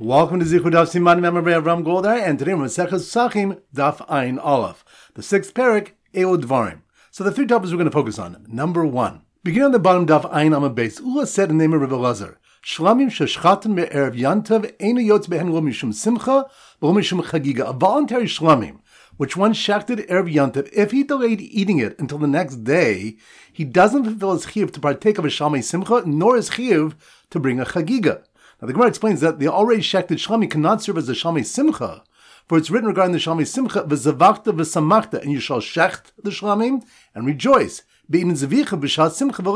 Welcome to Zichud Daf Siman Memory of Ram Goldar, and today we're Maseches Psachim Daf Ayin Aleph, the sixth parak, Eod Dvarim. So the three topics we're going to focus on. Number one, beginning on the bottom Daf Ayin Amud Beis, Ula said in the name of Rebbe Elazar, Shlamim sheshchaten me'erev yantav einu yotz behen lo mishum simcha lo mishum chagiga. A voluntary shlamim, which one shechted erev yantav, if he delayed eating it until the next day, he doesn't fulfill his chiyuv to partake of a shalmei simcha, nor his chiyuv to bring a chagiga. Now the Gemara explains that the already shechted shlamim cannot serve as a shalmei simcha, for it's written regarding the shalmei simcha, v'zavachta v'samachta, and you shall shecht the shlamim and rejoice. This implies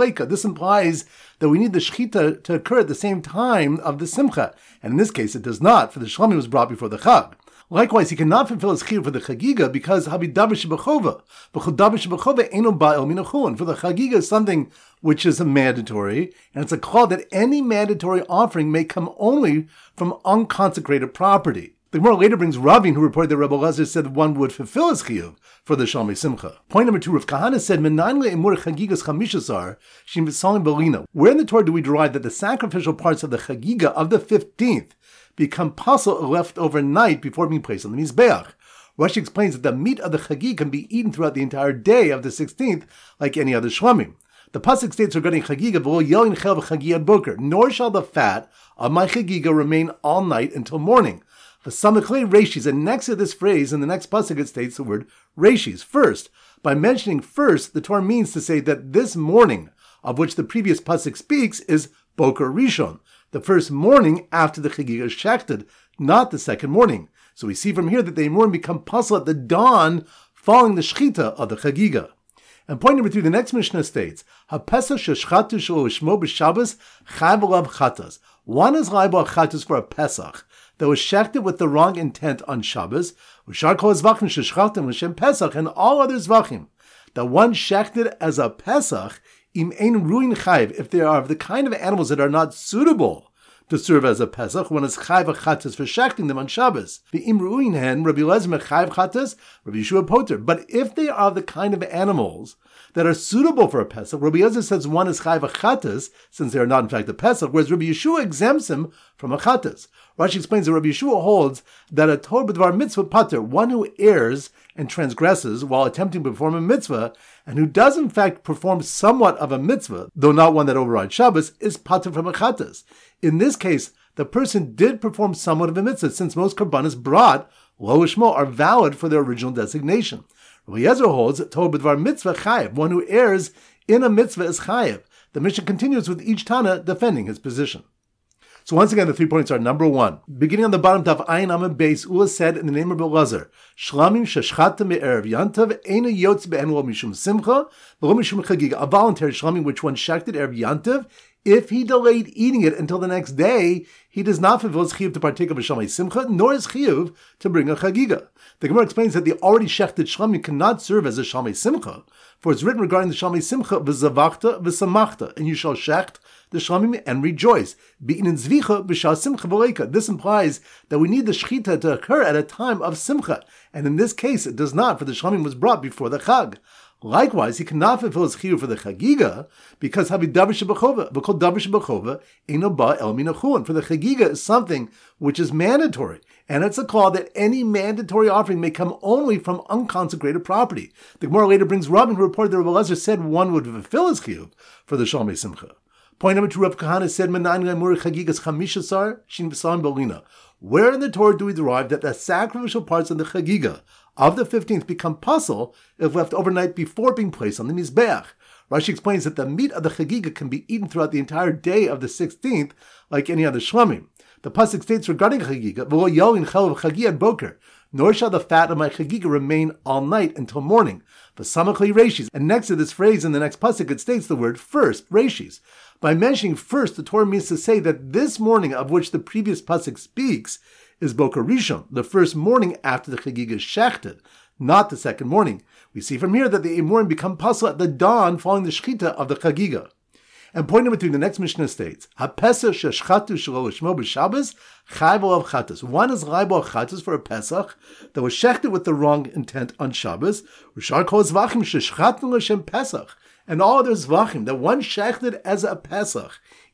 that we need the shechita to occur at the same time of the simcha, and in this case it does not, for the shlamim was brought before the chag. Likewise, he cannot fulfill his chiyuv for the chagiga because habi davish b'chova, v'chol davish b'chova eino ba'el minachun. For the chagiga is something which is a mandatory, and it's a call that any mandatory offering may come only from unconsecrated property. The Gemara later brings Ravin, who reported that Rebbe Elazar said that one would fulfill his chiyuv for the Shalmei Simcha. Point number two, Rav Kahana said, "Menayin le'emur chagigas chamishasar shim v'salim belina." Where in the Torah do we derive that the sacrificial parts of the chagiga of the 15th become pasul left overnight before being placed on the mizbeach? Rashi explains that the meat of the chagig can be eaten throughout the entire day of the 16th, like any other shlamim. The pasuk states regarding chagiga, "V'lo yelin chel v'chagiyad boker," nor shall the fat of my chagiga remain all night until morning. The samachle reshis, and next to this phrase, in the next pasuk, it states the word reshis, first. By mentioning first, the Torah means to say that this morning, of which the previous pasuk speaks, is boker rishon, the first morning after the chagiga is shechted, not the second morning. So we see from here that the emurim become pasul at the dawn following the shechita of the chagiga. And point number three, the next Mishnah states, "HaPesach sheshchatu shelo ishmo b'Shabbos chayv alav chatas." One is liable chatas for a Pesach that was shechted with the wrong intent on Shabbos, u'shar kol zvachim sheshchatim l'shem Pesach, and all other zvachim that one shechted as a Pesach im ein ruin chayv, if they are of the kind of animals that are not suitable to serve as a Pesach, one is chayv chatas for shechting them on Shabbos. V'im ruin hen, Rabbi Elazar chayv chatas, Rabbi Yeshua poter. But if they are the kind of animals that are suitable for a Pesach, Rabbi Elazar says one is chayv chatas, since they are not in fact a Pesach, whereas Rabbi Yeshua exempts him from a chatas. Rashi explains that Rabbi Yeshua holds that a Torah b'dvar mitzvah pater, one who errs and transgresses while attempting to perform a mitzvah, and who does in fact perform somewhat of a mitzvah, though not one that overrides Shabbos, is pater from a chatas. In this case, the person did perform somewhat of a mitzvah, since most karbanos brought, lo ishmo, are valid for their original designation. Rabbi Eliezer holds that Torah b'dvar mitzvah chayev, one who errs in a mitzvah is chayev. The Mishnah continues with each Tana defending his position. So once again, the 3 points are: number one, beginning on the bottom of Ayin Amud Beis, Ula said in the name of Rebbe Elazar, Shlamim sheshchata me'erev yantav einu yotz behen lo mishum simcha v'lo mishum chagiga. A voluntary shlamim which one shechted erev yantav, if he delayed eating it until the next day, he does not fulfill his chiyuv to partake of a shalmei simcha, nor his chiyuv to bring a chagiga. The Gemara explains that the already shechted shlamim cannot serve as a shalmei simcha, for it's written regarding the shalmei simcha, v'zavachta v'samachta, and you shall shecht the shlamim and rejoice. This implies that we need the shechita to occur at a time of simcha, and in this case it does not, for the shlamim was brought before the chag. Likewise, he cannot fulfill his chiyuv for the chagiga because habi davish b'chova, v'kol davish b'chova eino ba'el minachun. For the chagiga is something which is mandatory, and it's a call that any mandatory offering may come only from unconsecrated property. The Gemara later brings Ravin, who reported that Rebbe Elazar said one would fulfill his chiyuv for the Shalmei Simcha. Point number two, Rav Kahana said, "Menayin le'emur chagigas chamishasar shin v'salim belina." Where in the Torah do we derive that the sacrificial parts of the chagiga of the 15th become pasul if left overnight before being placed on the mizbeach? Rashi explains that the meat of the chagiga can be eaten throughout the entire day of the 16th, like any other shlamim. The pasuk states regarding chagiga, "V'lo yelin chel v'chagiyad boker," nor shall the fat of my chagiga remain all night until morning. V'samachle reshis, and next to this phrase in the next pasuk it states the word first, reshis. By mentioning first, the Torah means to say that this morning of which the previous pasuk speaks is Boker Rishon, the first morning after the chagiga is shechted, not the second morning. We see from here that the emurim become pasul at the dawn following the shechita of the chagiga. And point number three, the next Mishnah states, HaPesach sheshchatu shelo lishmo b'Shabbos chayv alav chatas. One is liable chatas for a Pesach that was shechted with the wrong intent on Shabbos. U'shar kol zvachim sheshchatu l'shem Pesach. And all other zvachim that one shechted as a Pesach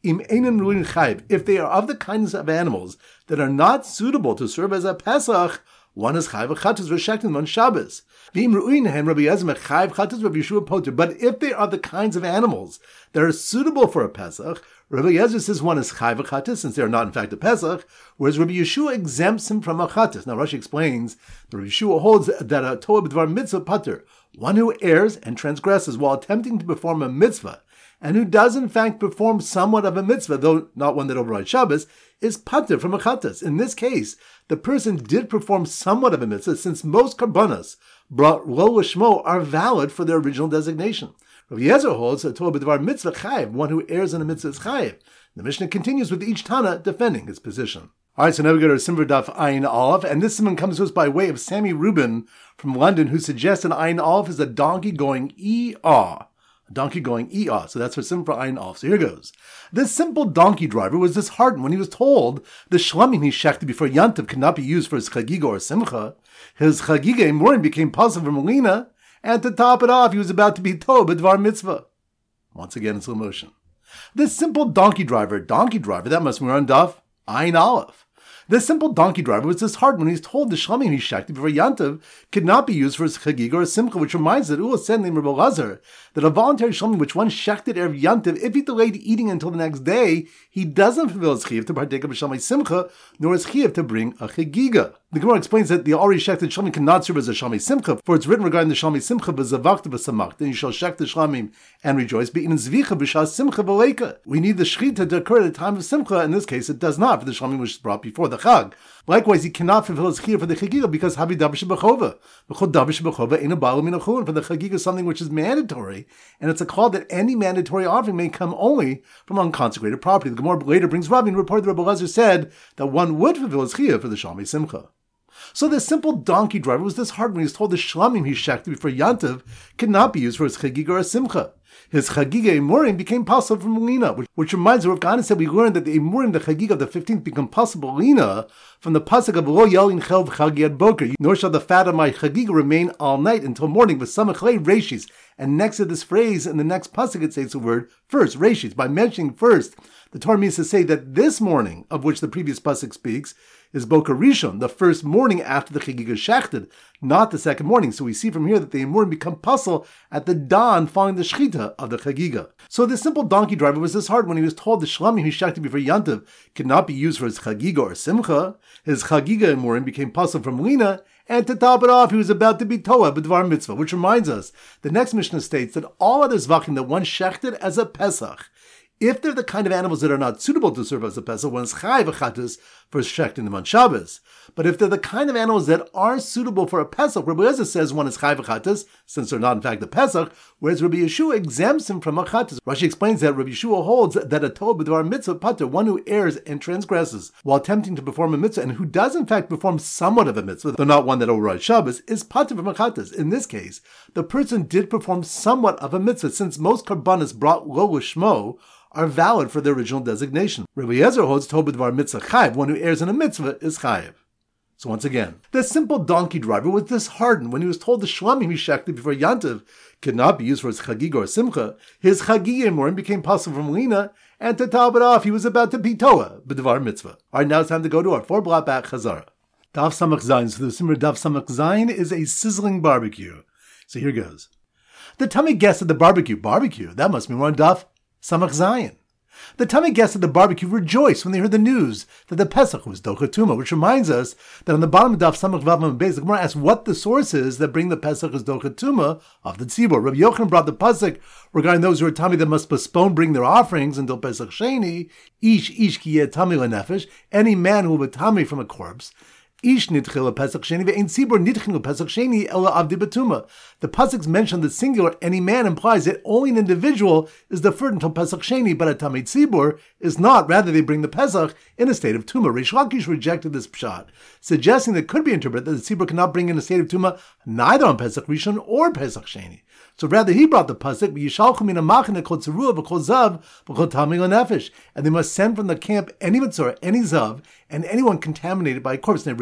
Im einen ruin chayv, if they are of the kinds of animals that are not suitable to serve as a Pesach, one is chayv chatas v'shektin on Shabbos. V'im ruinhem Rabbi Eliezer chayv chatas Rabbi Yeshua poter. But if they are the kinds of animals that are suitable for a Pesach, Rabbi Eliezer says one is chayv chatas, since they are not in fact a Pesach, whereas Rabbi Yeshua exempts him from a chatas. Now Rashi explains that Rabbi Yeshua holds that a toa b'dvar mitzvah pater, one who errs and transgresses while attempting to perform a mitzvah, and who does in fact perform somewhat of a mitzvah, though not one that overrides Shabbos, is pater from a chatas. In this case, the person did perform somewhat of a mitzvah, since most karbanos brought lo lishmo are valid for their original designation. Rabbi Eliezer holds that Torah b'dvar mitzvah chayiv, one who errs in a mitzvah is chayiv. The Mishnah continues with each Tana defending his position. All right, so now we go to Simver Daf Ayin Aleph, and this simon comes to us by way of Sammy Rubin from London, who suggests an Ayin Aleph is a donkey going e-ah. Donkey going e-ah. So that's for Simcha Ayin Aleph. So here goes. This simple donkey driver was disheartened when he was told the shlamim he shechted before Yantiv could not be used for his chagiga or simcha. His chagiga in morning became pasul for Melina, and to top it off, he was about to be told b'dvar mitzvah. Once again in slow motion. This simple donkey driver, that must be on Daf Ayin Aleph. This simple donkey driver was disheartened when he was told the shlamim he shechted before Yantiv could not be used for his chagiga or simcha, which reminds that Ula said in Rabbi Lazar that a voluntary shlamim which one shechted erev Yantiv, if he delayed eating until the next day, he doesn't fulfill his chiyuv to partake of a shlamim simcha, nor his chiyuv to bring a chagiga. The Gemara explains that the already shechted shlamim cannot serve as a shlamim simcha, for it's written regarding the shlamim simcha b'zavachta b'samach, then you shall shech the shlamim and rejoice, but in zvicha b'shas simcha v'leika. We need the shechita to occur at the time of simcha. In this case, it does not, for the shlamim which is brought before the chag. Likewise, he cannot fulfill his chiyuv for the chagiga because havi dabish b'chova. V'chol dabish b'chova ain't a balu min achun. For the chagiga is something which is mandatory, and it's a call that any mandatory offering may come only from unconsecrated property. The Gemara later brings Rabbi and reported that Rabbi Lazar said that one would fulfill his chiyuv for the shlamim simcha. So this simple donkey driver was disheartened when he was told the shlamim he shechted before Yantiv could not be used for his chagiga or simcha. His chagiga emurim became pasul from Lina, which reminds us of Gana said we learned that the emurim, the chagiga of the 15th, become pasul Lina from the pasuk of lo yalin chel v'chagi ad boker, nor shall the fat of my chagiga remain all night until morning with samachlei reshis. And next to this phrase, in the next pasuk, it says the word first, reshis. By mentioning first, the Torah means to say that this morning, of which the previous pasuk speaks, is Boker Rishon, the first morning after the chagiga is shechted, not the second morning. So we see from here that the emurim become pasul at the dawn following the shechita of the chagiga. So this simple donkey driver was disheartened when he was told the shlamim he shechted before Yantiv could not be used for his chagiga or simcha. His chagiga emurim became pasul from Lina, and to top it off, he was about to be toa b'dvar mitzvah, which reminds us, the next Mishnah states that all other zvachim that one shechted as a Pesach, if they're the kind of animals that are not suitable to serve as a Pesach, one is chayv chatas for shechting them on Shabbos. But if they're the kind of animals that are suitable for a Pesach, Rabbi Eliezer says one is chayv chatas, since they're not in fact a Pesach, whereas Rabbi Yeshua exempts him from a chatas. Rashi explains that Rabbi Yeshua holds that a toa b'dvar mitzvah pater, one who errs and transgresses while attempting to perform a mitzvah, and who does in fact perform somewhat of a mitzvah, though not one that overrides Shabbos, is pater from a chatas. In this case, the person did perform somewhat of a mitzvah, since most karbanos brought lo lishmo are valid for their original designation. Rabbi Eliezer holds toa b'dvar mitzvah chayiv, one who errs in a mitzvah is chayiv. So once again, the simple donkey driver was disheartened when he was told the shlamim he shechted before Yantiv could not be used for his chagiga or simcha. His chagiga emurim became pasul from Lina, and to top it off, he was about to be toa b'dvar mitzvah. All right, now it's time to go to our 4-block back chazara. Daf Samach Zayin. So the Simmer Daf Samach Zayin is a sizzling barbecue. So here goes. The tummy guests at the barbecue, that must be one Daf Samach Zayin. The tummy guests at the barbecue rejoiced when they heard the news that the Pesach was Docha Tuma, which reminds us that on the bottom of Daf Samach Vav Beis, the Gemara asks what the source is that bring the Pesach as Docha Tuma of the Tzibor. Rabbi Yochanan brought the pasuk regarding those who are tummy that must postpone bring their offerings until Pesach Sheni. Ish ki yeh tummy lenefesh, any man who will be tummy from a corpse. Ish nitchil Pesach Sheni ve'ein tzibor nitchil Pesach Sheni ela avdi betuma. The pasuk mentioned the singular any man implies that only an individual is deferred until Pesach Sheni, but a tamei tzibor is not. Rather, they bring the Pesach in a state of tuma. Reish Lakish rejected this pshat, suggesting that it could be interpreted that the tzibor cannot bring in a state of tuma neither on Pesach Rishon or Pesach Sheni. So rather, he brought the pasuk, "Yishalchu min hamachane kol tzerua v'kol zav v'kol tamei lenefesh," and they must send from the camp any mitzvah, any zav, and anyone contaminated by a corpse. And Reish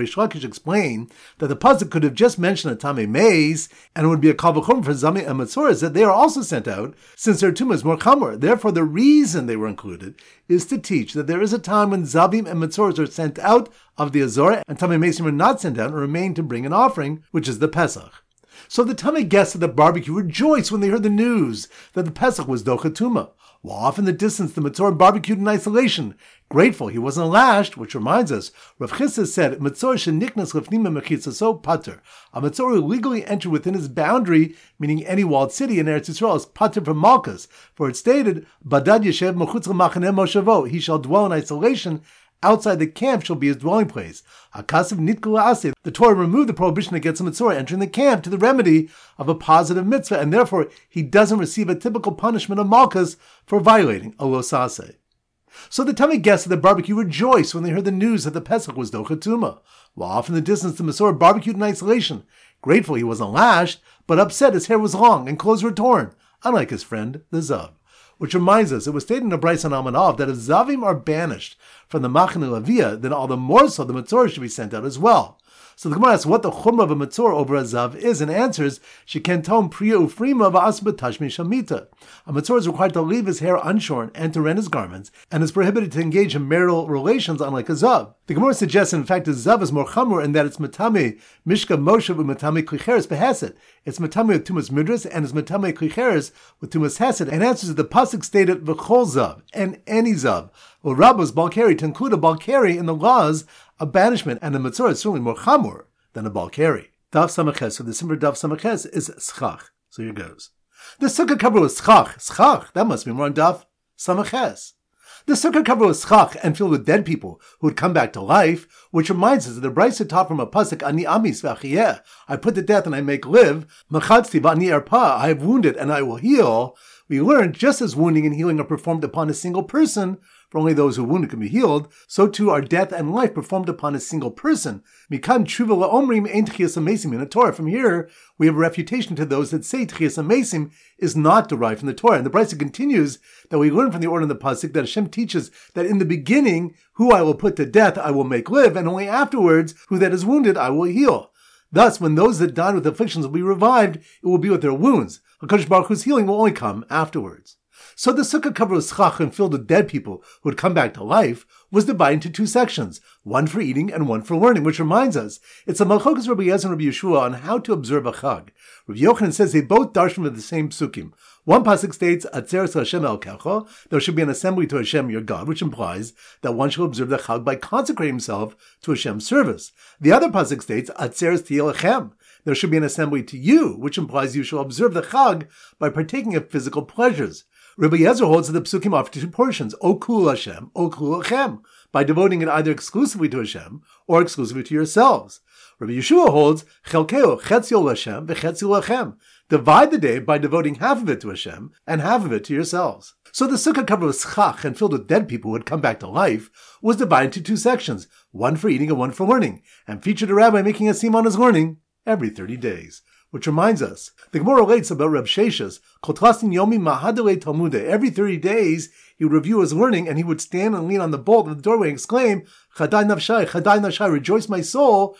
Reish Lakish explain that the pasuk could have just mentioned a Tamei Meis, and it would be a kal v'chomer for Zami and Metzoros that they are also sent out, since their tumah is more chamor. Therefore, the reason they were included is to teach that there is a time when Zavim and Metzoros are sent out of the Azor, and Tamei Meisim are not sent out and remain to bring an offering, which is the Pesach. So the Tamei guests at the barbecue rejoiced when they heard the news that the Pesach was Docha Tumah. While off in the distance, the Metzor barbecued in isolation. Grateful he wasn't lashed, which reminds us, Rav Chisda said, Metzor sheniknas lefnima mechitzaso pater. A Metzor who legally entered within his boundary, meaning any walled city in Eretz Yisrael, is pater from Malchus. For it stated, Badad yeshev mechutz l'machaneh moshavo. He shall dwell in isolation. Outside the camp shall be his dwelling place. Akasav nitkala aseh. The Torah removed the prohibition against a Metzor entering the camp to the remedy of a positive mitzvah, and therefore he doesn't receive a typical punishment of Malchus for violating a los aseh. So the Tamei guests at the barbecue rejoiced when they heard the news that the Pesach was Docha Tumah. While off in the distance, the Metzor barbecued in isolation. Grateful he wasn't lashed, but upset his hair was long and clothes were torn, unlike his friend, the Zav. Which reminds us, it was stated in the Bryce on Amanav that if Zavim are banished from the Machane Leviah, then all the more so the Metzor should be sent out as well. So the Gemara asks what the chumrah of a Metzor over a Zav is, and answers, Shekentom priya ufrima v'asba tashmi shamita. A Metzor is required to leave his hair unshorn and to rend his garments, and is prohibited to engage in marital relations unlike a Zav. The Gemara suggests, in fact, a Zav is more chamur in that it's Matame Mishka Moshe v'Matame Klicheres beheset. It's Matame with Tumas Midras, and it's Matame Klicheres with Tumas Hesed, and answers that the pasuk stated v'chol Zav, and any Zav. Well, Rabbos Balkari, to include a Balkari in the laws of banishment, and the Metzor is certainly more chamur than a Balkari. Daf Samaches, so the simple Daf Samaches is Schach. So here goes. The Sukkah cover was Schach. Schach, that must be more on Daf Samaches. The Sukkah cover was Schach and filled with dead people who would come back to life, which reminds us that the Brisa taught from a pasuk, Ani amis v'achiyeh, I put to death and I make live, Machatzti v'ani erpa, I have wounded and I will heal. We learned just as wounding and healing are performed upon a single person, for only those who are wounded can be healed, so too are death and life performed upon a single person. Mikan tshuva la'omrim ein tchias amesim in the Torah. From here, we have a refutation to those that say tchias amesim is not derived from the Torah. And the Brisa continues that we learn from the order in the pasuk that Hashem teaches that in the beginning, who I will put to death, I will make live, and only afterwards, who that is wounded, I will heal. Thus, when those that died with afflictions will be revived, it will be with their wounds. HaKadosh Baruch Hu's healing will only come afterwards. So the Sukkah cover was schach and filled with dead people who had come back to life was divided into two sections, one for eating and one for learning, which reminds us, it's a malchokas Rabbi Yezer and Rabbi Yeshua on how to observe a chag. Rabbi Yochanan says they both darshan with the same psukim. One pasuk states, Atzeres Hashem el kecho, there should be an assembly to Hashem your God, which implies that one shall observe the chag by consecrating himself to Hashem's service. The other pasuk states, Atzeres tiyel lechem, there should be an assembly to you, which implies you shall observe the chag by partaking of physical pleasures. Rabbi Yezer holds that the psukim offer two portions, O kul Hashem, O kul Hashem, by devoting it either exclusively to Hashem or exclusively to yourselves. Rabbi Yeshua holds, Chelkeo, Chetzio Hashem, V'chetzio Lachem, divide the day by devoting half of it to Hashem and half of it to yourselves. So the sukkah covered with schach and filled with dead people who had come back to life was divided into two sections, one for eating and one for learning, and featured a rabbi making a sim on his learning every 30 days. Which reminds us, the Gemara relates about Reb Sheshes, Kotlastin Yomi Mahadele Talmude. Every 30 days, he would review his learning and he would stand and lean on the bolt of the doorway and exclaim, Chadai Nafshai, rejoice my soul,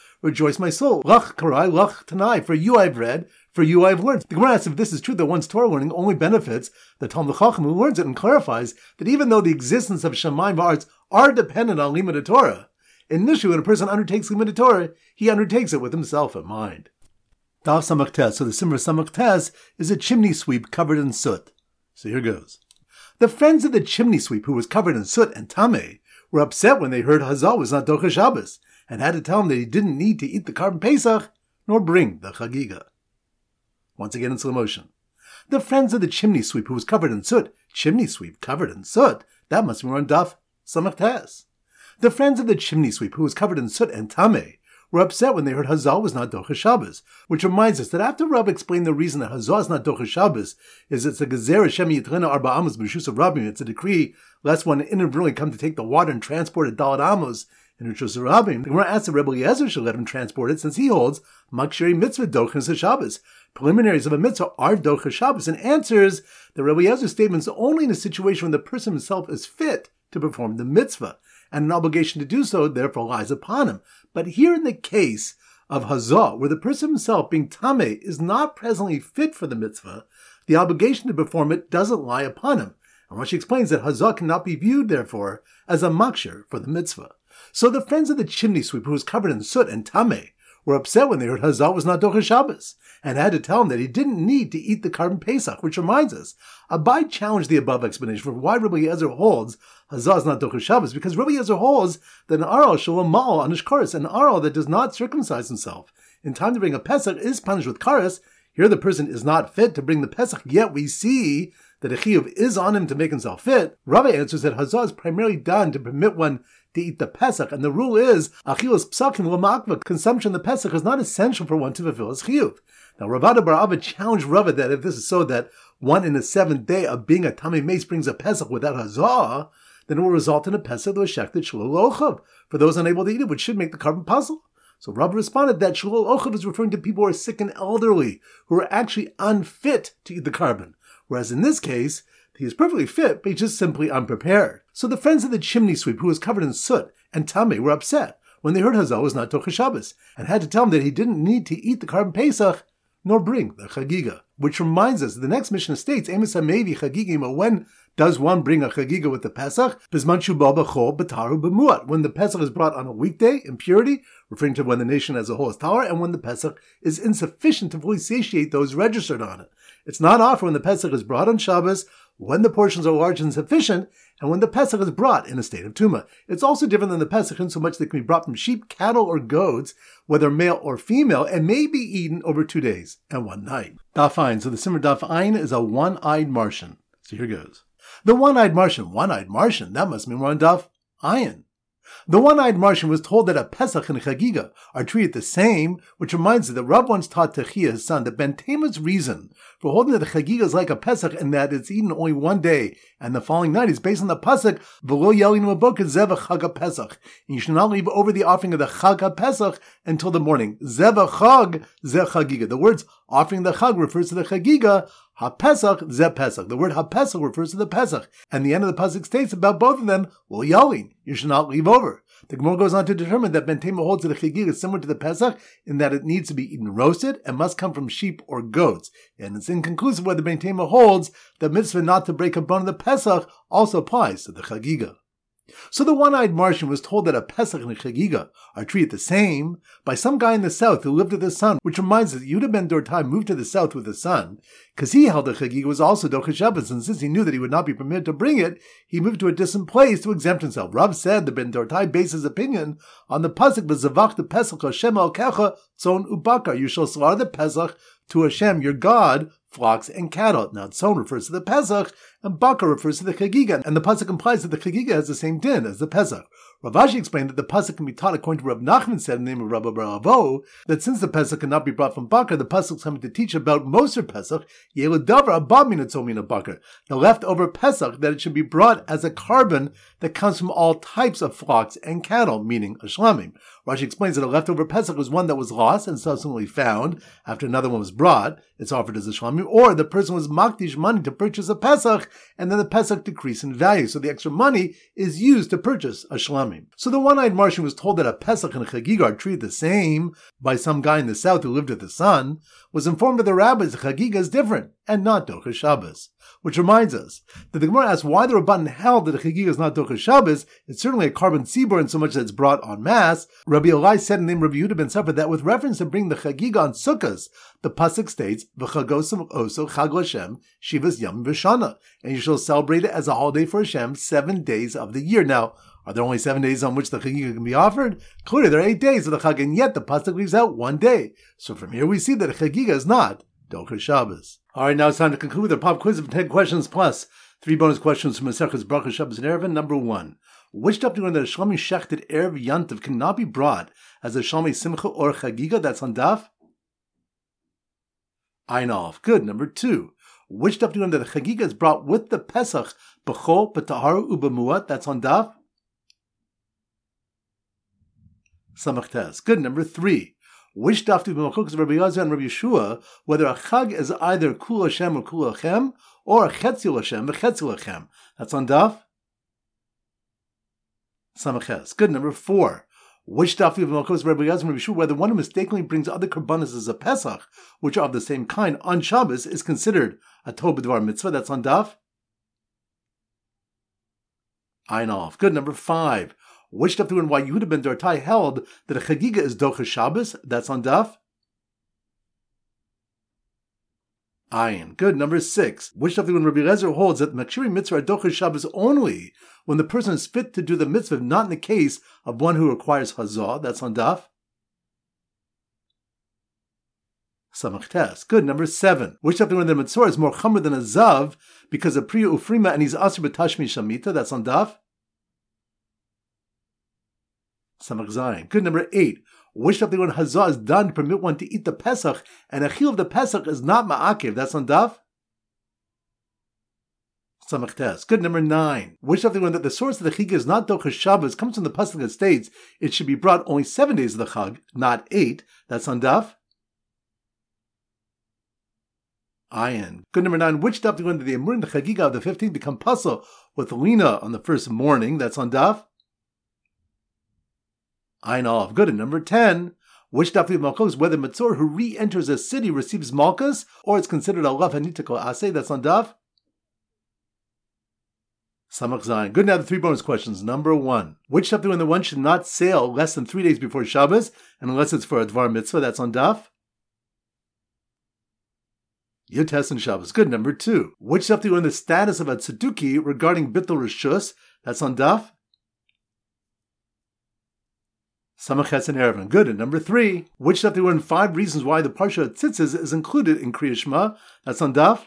Lach Karai, Lach Tanai, for you I've read, for you I've learned. The Gemara asks if this is true, that one's Torah learning only benefits the Talmud Chacham who learns it, and clarifies that even though the existence of Shamayim V'Aretz are dependent on Limud Torah, initially when a person undertakes Limud Torah, he undertakes it with himself in mind. Daf Samach. So the Simra Samach is a chimney sweep covered in soot. So here goes. The friends of the chimney sweep who was covered in soot and tameh were upset when they heard Hazal was not Docha Shabbos and had to tell him that he didn't need to eat the Karban Pesach nor bring the Chagiga. Once again in slow motion. The friends of the chimney sweep who was covered in soot, chimney sweep covered in soot, that must be on Daf Samach. The friends of the chimney sweep who was covered in soot and tameh were upset when they heard Hazal was not Docha Shabbos, which reminds us that after Rav explained the reason that Hazal is not Docha Shabbos is it's a Gezer Hashem Yitrena Arba Amos B'Rishus of Rabbim. It's a decree lest one inadvertently come to take the water and transport it Dalet Amos in Rishus of Rabbim. The Gemara asks if Rebbe Eliezer should let him transport it since he holds Maksheri Mitzvah Dochas Shabbos. Preliminaries of a mitzvah are Docha Shabbos, and answers that Rebbe Eliezer's statements only in a situation when the person himself is fit to perform the mitzvah. and an obligation to do so therefore lies upon him. But here in the case of Hazah, where the person himself, being Tameh, is not presently fit for the mitzvah, the obligation to perform it doesn't lie upon him. And Rashi explains that Hazah cannot be viewed, therefore, as a makshir for the mitzvah. So the friends of the chimney sweep, who was covered in soot and tameh, were upset when they heard Hazah was not Docher Shabbos, and had to tell him that he didn't need to eat the carbon Pesach, which reminds us, Abai challenged the above explanation for why Rabbi Eliezer holds Hazah is not Docher Shabbos, because Rabbi Eliezer holds that an aral shalom mal on his kares, an aral that does not circumcise himself in time to bring a Pesach is punished with kares. Here the person is not fit to bring the Pesach, yet we see that a chiyuv is on him to make himself fit. Rabbi answers that Hazah is primarily done to permit one to eat the Pesach, and the rule is achilas psakim l'makva. Consumption of the Pesach is not essential for one to fulfill his chiyuv. Now, Ravada bar Abba challenged Rava that if this is so that one in the seventh day of being a tamei mace brings a Pesach without Hazah, then it will result in a Pesach that was shechted shalol ochav for those unable to eat it, which should make the carbon puzzle. So Rava responded that shalol ochav is referring to people who are sick and elderly, who are actually unfit to eat the carbon. Whereas in this case, he is perfectly fit, but he's just simply unprepared. So the friends of the chimney sweep, who was covered in soot and tameh, were upset when they heard Hazah was not Docher Shabbos, and had to tell him that he didn't need to eat the carbon Pesach, nor bring the Chagiga. Which reminds us, the next Mishnah states, Emes HaMevi Chagigim, when does one bring a Chagiga with the Pesach? Bizman Shubal B'chol B'taru B'muat, when the Pesach is brought on a weekday, in purity, referring to when the nation as a whole is tahor, and when the Pesach is insufficient to fully satiate those registered on it. It's not offered when the Pesach is brought on Shabbos, when the portions are large and sufficient, and when the Pesach is brought in a state of Tumah. It's also different than the Pesach in so much that it can be brought from sheep, cattle, or goats, whether male or female, and may be eaten over 2 days and 1 night. Daf Ayin. So the Simmer Daf Ayin is a one-eyed Martian. So here goes. The one-eyed Martian, that must mean we're on Daf Ayin. The one-eyed Martian was told that a Pesach and a Chagiga are treated the same, which reminds us that Rav once taught Techia, his son, that Ben Tema's reason for holding that the Chagiga is like a Pesach and that it's eaten only 1 day and the following night is based on the pasuk V'lo yelin mabokah zeva Chag Pesach. And you should not leave over the offering of the Chag Pesach until the morning. Zeva Chag ze Chagiga. The words offering the Chag refers to the Chagiga. HaPesach ze Pesach. The word HaPesach refers to the Pesach. And the end of the pasuk states about both of them, Lo yelin. You should not leave over. The Gemara goes on to determine that Ben Tema holds that the Chagiga is similar to the Pesach in that it needs to be eaten roasted and must come from sheep or goats. And it's inconclusive whether Ben Tema holds that mitzvah not to break a bone of the Pesach also applies to the Chagiga. So the one-eyed Martian was told that a Pesach and a Chagiga are treated the same by some guy in the south who lived with his son, which reminds us that Yehuda ben Dortai moved to the south with his son, because he held the Chagiga was also Docher Shabbos, and since he knew that he would not be permitted to bring it, he moved to a distant place to exempt himself. Rav said that ben Dortai based his opinion on the pasuk B'zavach the Pesach Hashem al Kecha Tzon Ubakar. You shall slaughter the Pesach to Hashem your God, flocks and cattle. Now, Tzon refers to the Pesach, and Bakar refers to the Chagiga, and the pasuk implies that the Chagiga has the same din as the Pesach. Rav Ashi explained that the pasuk can be taught according to Rav Nachman said in the name of Rabbi Baravo, that since the Pesach cannot be brought from Bakar, the pasuk is coming to teach about Moser Pesach, Yeledavar Abba Minatzomina Bakar, the leftover Pesach, that it should be brought as a carbon that comes from all types of flocks and cattle, meaning a shlamim. Rashi explains that a leftover Pesach was one that was lost and subsequently found after another one was brought. It's offered as a shlamim, or the person was makdish money to purchase a Pesach, and then the Pesach decreased in value, so the extra money is used to purchase a shlamim. So the one-eyed Martian was told that a Pesach and a Chagiga are treated the same by some guy in the south who lived with his son, was informed by the rabbis that Chagiga is different and not Docher Shabbos. Which reminds us that the Gemara asks why the Rabban held that a Chagiga is not Docher Shabbos. It's certainly a carbon tzibur in so much that it's brought en masse. Rabbi Elai said in the name of Rabbi Yehuda ben Safra that with reference to bringing the Chagiga on Sukkos, the pasuk states, "V'chagosam oso chag Hashem shivas yom v'shana," and you shall celebrate it as a holiday for Hashem 7 days of the year. Now, are there only 7 days on which the Chagiga can be offered? Clearly, there are 8 days of the Chag, and yet the pasuk leaves out 1 day. So from here we see that a Chagiga is not Docher Shabbos. All right, now it's time to conclude with our pop quiz of 10 questions plus 3 bonus questions from Maseches Brachos Shabbos and Erevin. Number 1. Which daf do you learn that a Shlami Shechted Erev Yantiv cannot be brought as a Shlami Simcha or Chagiga? That's on daf Ayin Aleph. Good. Number 2. Which daf do you learn that the Chagiga is brought with the Pesach B'chol, B'taharu, U'b'muat? That's on daf Samach Tes. Good. Number 3. Which daf do b'machokas of Rabbi Elazar and Rabbi Yeshua whether a chag is either kul Hashem or kul Hashem or a chetzil Hashem or chetzil Hashem? That's on daf Samaches. Good. Number 4. Which daf of Malchus Rabbi Eliezer and Rabbi Shua, whether one who mistakenly brings other karbanos as a Pesach, which are of the same kind, on Shabbos, is considered a Tov B'Dvar mitzvah? That's on daf Ein Aleph. Good. Number 5. Which daf and why Yehuda ben Dartai held that a Chagiga is Docha Shabbos? That's on daf Ayin. Good. Number 6. Which daf when Rabbi Eliezer holds that Makshiri mitzvah are Docha Shabbos only when the person is fit to do the mitzvah, not in the case of one who requires hazah? That's on daf Samachtes. Good. Number 7. Which daf when the mitzvah is more chamer than a zav because of priya ufrima and he's aser b'tashmi shamita? That's on daf Samach Zayin. Good. Number 8. Which daf when hazah is done to permit one to eat the Pesach and a chil of the Pesach is not ma'akev? That's on daf Samachtes. Good. Number 9. Which daf when that the source of the chig is not Docha Shabbos comes from the pasuk that states it should be brought only 7 days of the chag, not 8. That's on daf Ayin. Good. Number 9. Which daf when the Emurim, the chagiga of the 15th become pasul with Lina on the first morning? That's on daf Ein Aleph. Good. And number 10. Which daf of Malchus, whether Matzor who re-enters a city receives Malchus or it's considered a lav hanitiko aseh? That's on daf Samach Zayin. Good. Now the 3 bonus questions. Number 1. Which daf when the one should not sail less than 3 days before Shabbos, and unless it's for a Dvar mitzvah? That's on daf Yotes and Shabbos. Good. Number 2. Which daf when the status of a tzeduki regarding bittul reshus? That's on daf Samachetz and Erevin. Good. And number 3. Which daf when 5 reasons why the parsha of tzitzis is included in Kriya Shema? That's on daf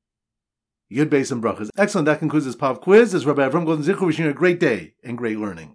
Yud Beis and Brachas. Excellent. That concludes this pop quiz. This is Rabbi Avram Golden Zichur wishing you a great day and great learning.